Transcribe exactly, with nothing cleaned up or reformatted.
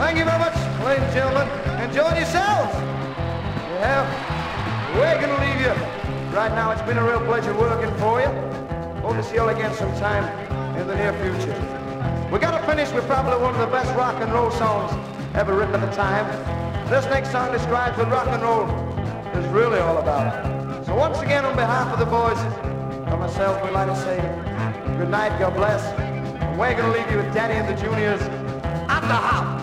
Thank you very much, ladies and gentlemen. Enjoy yourselves. Yeah, we're going to leave you. Right now, it's been a real pleasure working for you. Hope to see you all again sometime in the near future. We're going to finish with probably one of the best rock and roll songs ever written at the time. This next song describes what rock and roll is really all about. So once again, on behalf of the boys and myself, we'd like to say good night, God bless. And we're going to leave you with Daddy and the Juniors at the hop.